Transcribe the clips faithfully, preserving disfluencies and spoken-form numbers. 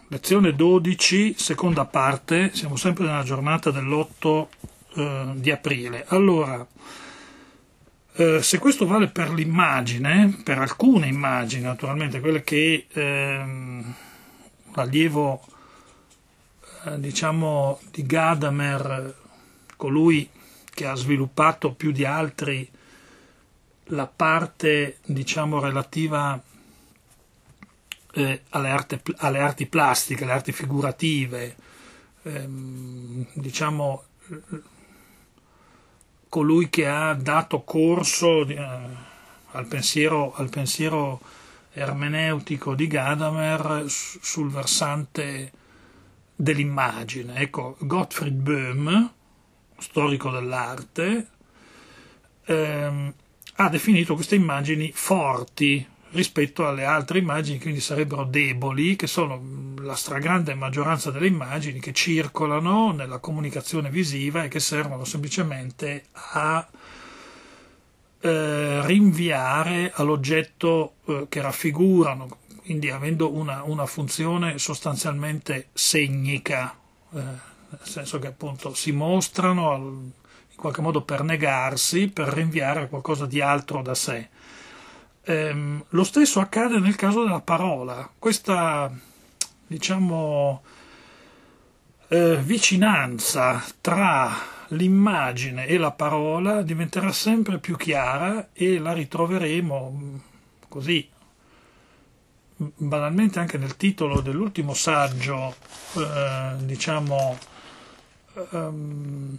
Lezione dodici, seconda parte, siamo sempre nella giornata dell'otto eh, di aprile. Allora, eh, se questo vale per l'immagine, per alcune immagini naturalmente, quelle che ehm, l'allievo eh, diciamo di Gadamer, colui che ha sviluppato più di altri la parte diciamo relativa Eh, alle, arte, alle arti plastiche, alle arti figurative, ehm, diciamo colui che ha dato corso eh, al pensiero, al pensiero ermeneutico di Gadamer sul versante dell'immagine. Ecco, Gottfried Böhm, storico dell'arte, ehm, ha definito queste immagini forti rispetto alle altre immagini, quindi sarebbero deboli, che sono la stragrande maggioranza delle immagini che circolano nella comunicazione visiva e che servono semplicemente a eh, rinviare all'oggetto eh, che raffigurano, quindi avendo una, una funzione sostanzialmente segnica, eh, nel senso che appunto si mostrano al, in qualche modo per negarsi, per rinviare a qualcosa di altro da sé. Eh, lo stesso accade nel caso della parola. Questa, diciamo, eh, vicinanza tra l'immagine e la parola diventerà sempre più chiara e la ritroveremo così, banalmente anche nel titolo dell'ultimo saggio, eh, diciamo, um,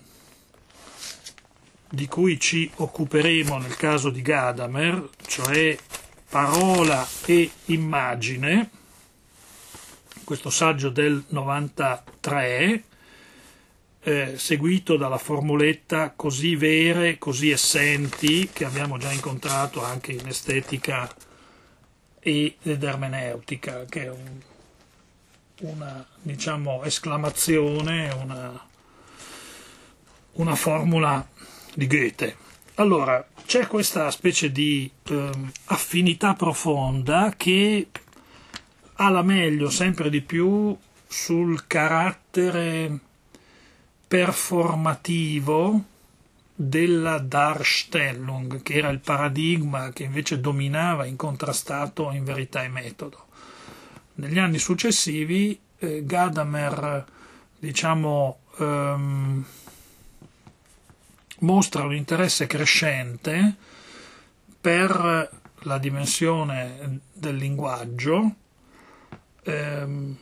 di cui ci occuperemo nel caso di Gadamer, cioè parola e immagine, questo saggio del novantatré, eh, seguito dalla formuletta così vere, così essenti, che abbiamo già incontrato anche in estetica ed ermeneutica, che è un, una, diciamo, esclamazione, una, una formula di Goethe. Allora, c'è questa specie di eh, affinità profonda che ha la meglio sempre di più sul carattere performativo della Darstellung, che era il paradigma che invece dominava incontrastato in verità e metodo. Negli anni successivi eh, Gadamer, diciamo, ehm, mostra un interesse crescente per la dimensione del linguaggio ehm,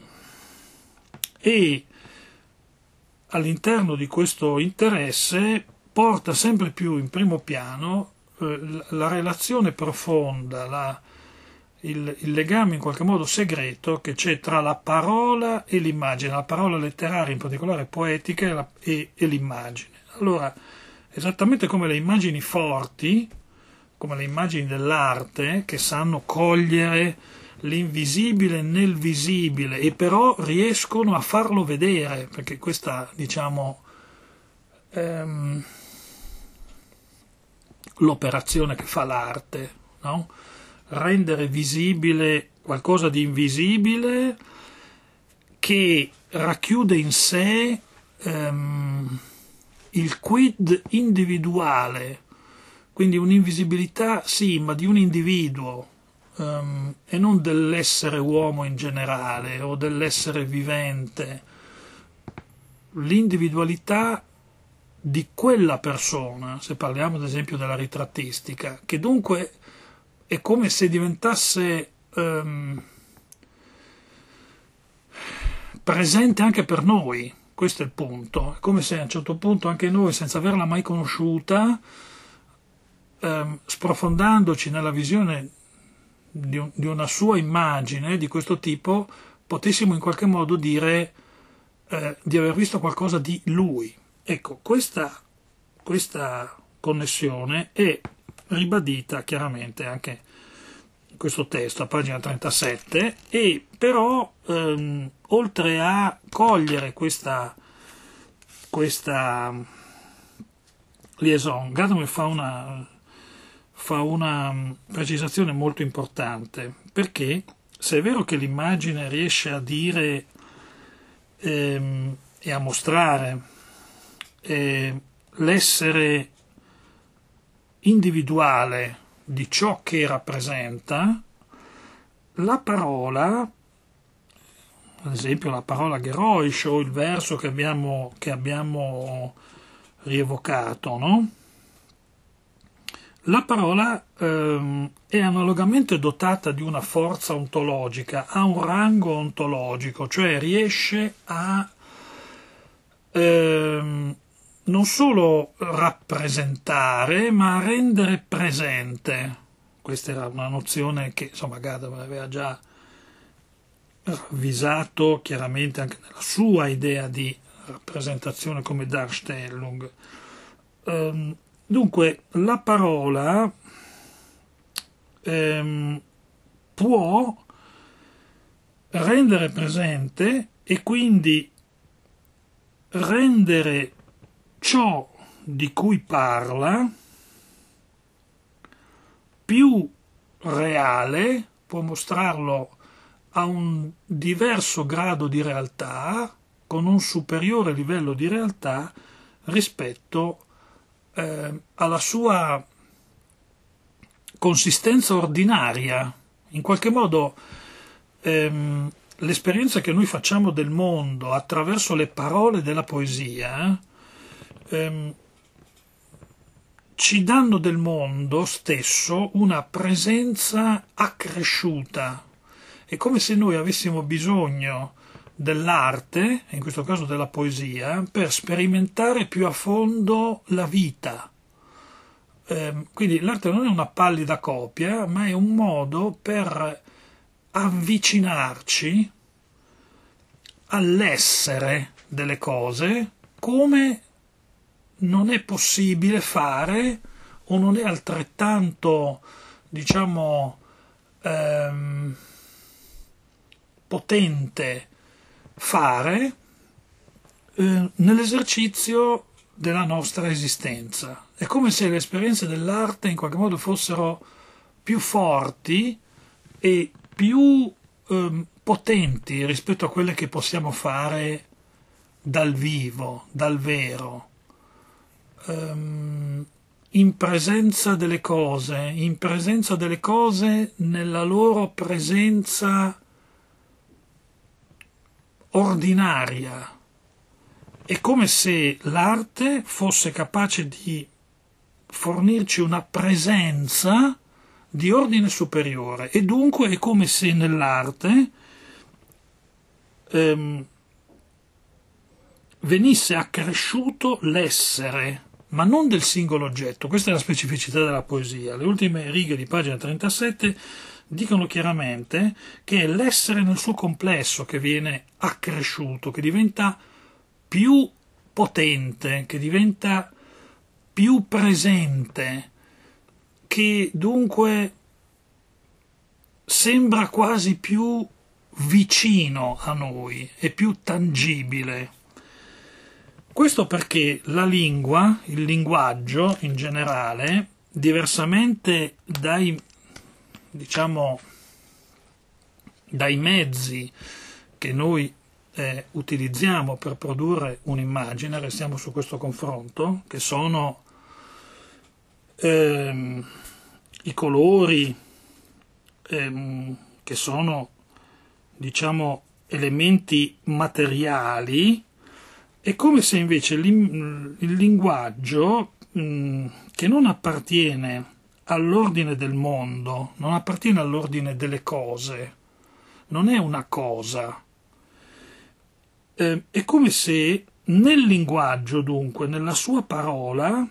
e all'interno di questo interesse porta sempre più in primo piano eh, la relazione profonda, la, il, il legame in qualche modo segreto che c'è tra la parola e l'immagine, la parola letteraria in particolare poetica e, la, e, e l'immagine. Allora, esattamente come le immagini forti, come le immagini dell'arte, che sanno cogliere l'invisibile nel visibile e però riescono a farlo vedere, perché questa, diciamo, ehm, l'operazione che fa l'arte, no? Rendere visibile qualcosa di invisibile che racchiude in sé ehm, il quid individuale, quindi un'invisibilità sì, ma di un individuo um, e non dell'essere uomo in generale o dell'essere vivente, l'individualità di quella persona, se parliamo ad esempio della ritrattistica, che dunque è come se diventasse um, presente anche per noi. Questo è il punto, è come se a un certo punto anche noi, senza averla mai conosciuta, ehm, sprofondandoci nella visione di, un, di una sua immagine di questo tipo, potessimo in qualche modo dire eh, di aver visto qualcosa di lui. Ecco, questa, questa connessione è ribadita chiaramente anche in questo testo, a pagina trentasette, e però ehm, oltre a cogliere questa, questa liaison, Gadamer fa una, fa una precisazione molto importante, perché se è vero che l'immagine riesce a dire ehm, e a mostrare eh, l'essere individuale di ciò che rappresenta, la parola, ad esempio la parola Geräusch o il verso che abbiamo, che abbiamo rievocato, no? La parola ehm, è analogamente dotata di una forza ontologica, ha un rango ontologico, cioè riesce a ehm, non solo rappresentare, ma a rendere presente. Questa era una nozione che, insomma, Gadamer aveva già ravvisato chiaramente anche nella sua idea di rappresentazione come Darstellung. Ehm, dunque, la parola ehm, può rendere presente e quindi rendere ciò di cui parla più reale, può mostrarlo a un diverso grado di realtà, con un superiore livello di realtà rispetto eh, alla sua consistenza ordinaria. In qualche modo ehm, l'esperienza che noi facciamo del mondo attraverso le parole della poesia ehm, ci danno del mondo stesso una presenza accresciuta. È come se noi avessimo bisogno dell'arte, in questo caso della poesia, per sperimentare più a fondo la vita. Eh, quindi l'arte non è una pallida copia, ma è un modo per avvicinarci all'essere delle cose come non è possibile fare o non è altrettanto, diciamo, ehm, potente fare eh, nell'esercizio della nostra esistenza. È come se le esperienze dell'arte in qualche modo fossero più forti e più eh, potenti rispetto a quelle che possiamo fare dal vivo, dal vero, ehm, in presenza delle cose, in presenza delle cose nella loro presenza ordinaria. È come se l'arte fosse capace di fornirci una presenza di ordine superiore e dunque è come se nell'arte ehm, venisse accresciuto l'essere, ma non del singolo oggetto. Questa è la specificità della poesia. Le ultime righe di pagina trentasette dicono chiaramente che è l'essere nel suo complesso che viene accresciuto, che diventa più potente, che diventa più presente, che dunque sembra quasi più vicino a noi, è più tangibile. Questo perché la lingua, il linguaggio in generale, diversamente dai, diciamo, dai mezzi che noi eh, utilizziamo per produrre un'immagine, restiamo su questo confronto, che sono ehm, i colori, ehm, che sono, diciamo, elementi materiali. È come se invece il linguaggio, mh, che non appartiene all'ordine del mondo, non appartiene all'ordine delle cose, non è una cosa. Eh, è come se nel linguaggio, dunque, nella sua parola,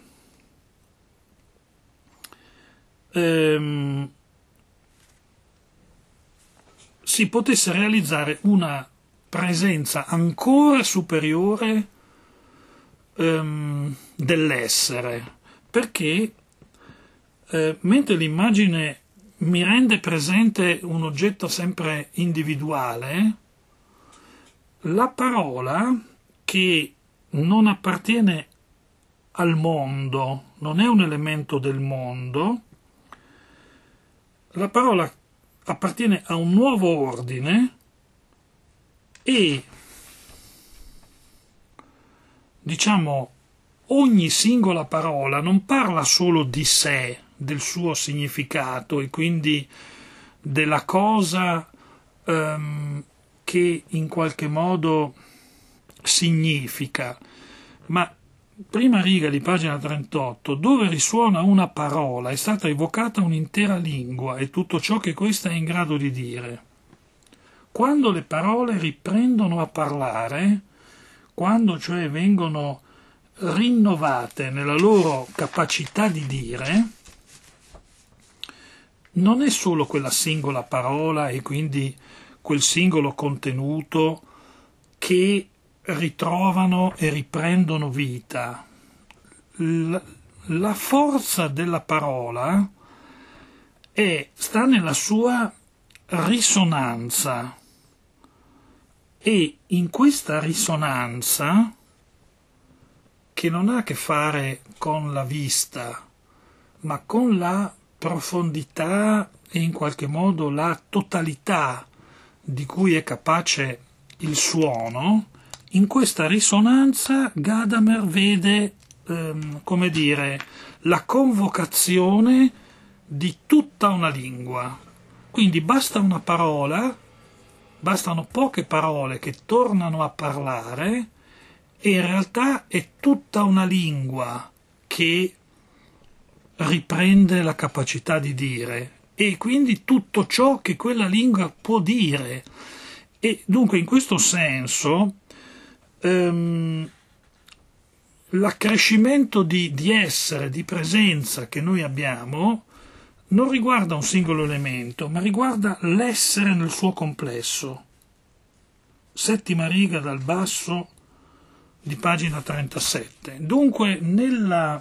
ehm, si potesse realizzare una presenza ancora superiore ehm, dell'essere, perché eh, mentre l'immagine mi rende presente un oggetto sempre individuale, la parola, che non appartiene al mondo, non è un elemento del mondo, la parola appartiene a un nuovo ordine e diciamo, ogni singola parola non parla solo di sé, del suo significato e quindi della cosa ehm, che in qualche modo significa, ma prima riga di pagina trentotto, dove risuona una parola, è stata evocata un'intera lingua e tutto ciò che questa è in grado di dire. Quando le parole riprendono a parlare, quando cioè vengono rinnovate nella loro capacità di dire, non è solo quella singola parola e quindi quel singolo contenuto che ritrovano e riprendono vita. La forza della parola è, sta nella sua risonanza e in questa risonanza, che non ha a che fare con la vista, ma con la profondità e in qualche modo la totalità di cui è capace il suono, in questa risonanza Gadamer vede, ehm, come dire, la convocazione di tutta una lingua. Quindi basta una parola, bastano poche parole che tornano a parlare e in realtà è tutta una lingua che riprende la capacità di dire e quindi tutto ciò che quella lingua può dire. E dunque in questo senso ehm, l'accrescimento di, di essere, di presenza che noi abbiamo non riguarda un singolo elemento, ma riguarda l'essere nel suo complesso. Settima riga dal basso di pagina trentasette. Dunque nella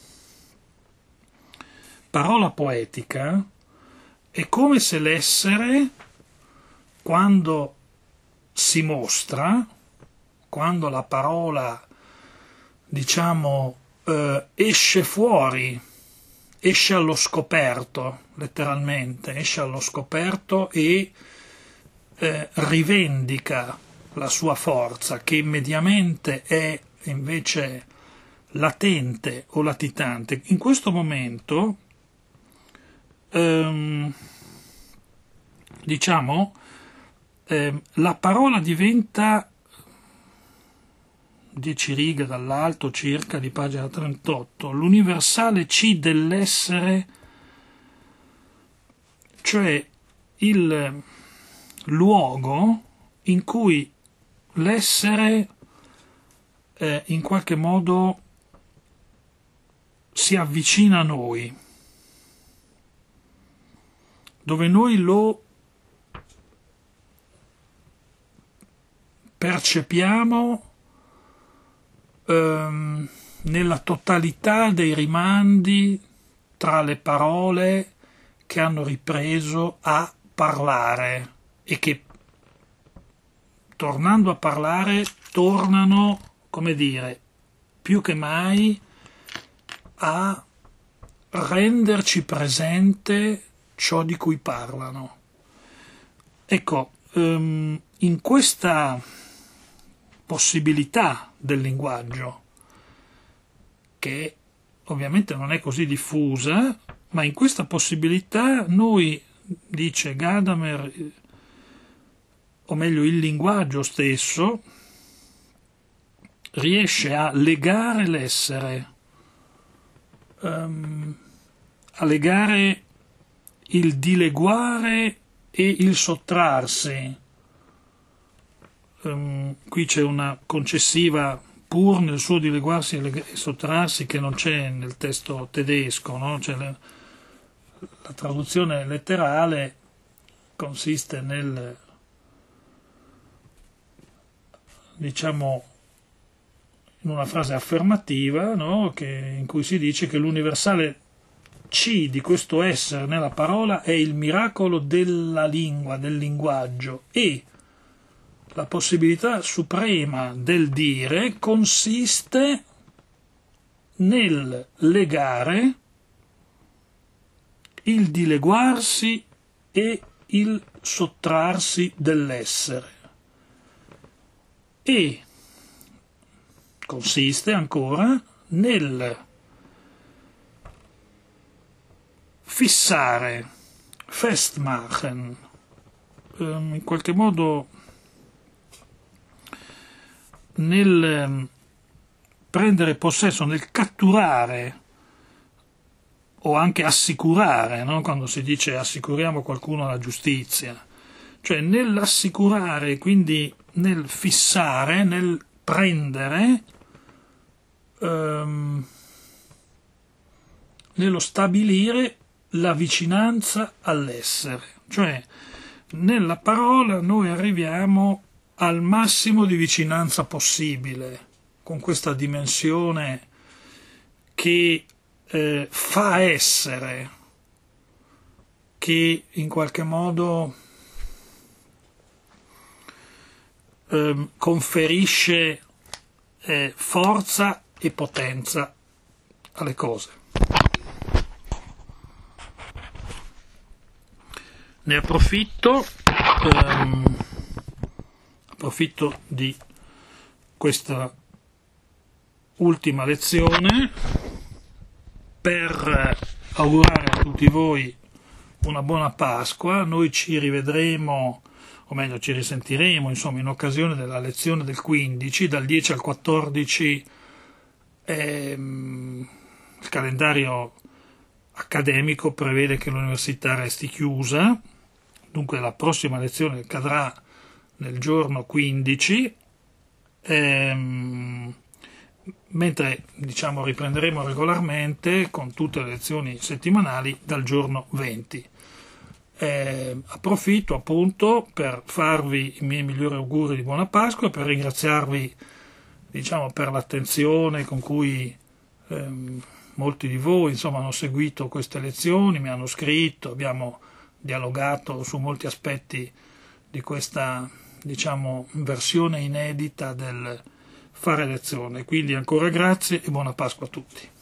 parola poetica è come se l'essere, quando si mostra, quando la parola, diciamo, eh, esce fuori, esce allo scoperto, letteralmente, esce allo scoperto e eh, rivendica la sua forza, che mediamente è invece latente o latitante. In questo momento, ehm, diciamo, ehm, la parola diventa, dieci righe dall'alto circa di pagina trentotto, l'universale C dell'essere, cioè il luogo in cui l'essere eh, in qualche modo si avvicina a noi, dove noi lo percepiamo ehm, nella totalità dei rimandi tra le parole che hanno ripreso a parlare e che, tornando a parlare, tornano, come dire, più che mai a renderci presente ciò di cui parlano. Ecco, um, in questa possibilità del linguaggio, che ovviamente non è così diffusa, ma in questa possibilità noi, dice Gadamer, o meglio il linguaggio stesso, riesce a legare l'essere, um, a legare il dileguare e il sottrarsi. Um, qui c'è una concessiva pur nel suo dileguarsi e sottrarsi che non c'è nel testo tedesco, no? Cioè, la, la traduzione letterale consiste nel, diciamo, in una frase affermativa, no? Che, in cui si dice che l'universale C di questo essere nella parola è il miracolo della lingua, del linguaggio, e la possibilità suprema del dire consiste nel legare il dileguarsi e il sottrarsi dell'essere. E consiste ancora nel fissare, festmachen, ehm, in qualche modo nel ehm, prendere possesso, nel catturare o anche assicurare, no? Quando si dice assicuriamo qualcuno alla giustizia, cioè nell'assicurare, quindi nel fissare, nel prendere, ehm, nello stabilire la vicinanza all'essere, cioè nella parola noi arriviamo al massimo di vicinanza possibile con questa dimensione che eh, fa essere, che in qualche modo eh, conferisce eh, forza e potenza alle cose. Ne approfitto, ehm, approfitto di questa ultima lezione per augurare a tutti voi una buona Pasqua. Noi ci rivedremo, o meglio ci risentiremo, insomma, in occasione della lezione del quindici, dal dieci al quattordici. Ehm, il calendario accademico prevede che l'università resti chiusa, dunque la prossima lezione cadrà nel giorno quindici, ehm, mentre diciamo riprenderemo regolarmente con tutte le lezioni settimanali dal giorno venti. Eh, approfitto appunto per farvi i miei migliori auguri di buona Pasqua, per ringraziarvi diciamo per l'attenzione con cui ehm, molti di voi insomma hanno seguito queste lezioni, mi hanno scritto, abbiamo dialogato su molti aspetti di questa diciamo versione inedita del fare lezione. Quindi ancora grazie e buona Pasqua a tutti.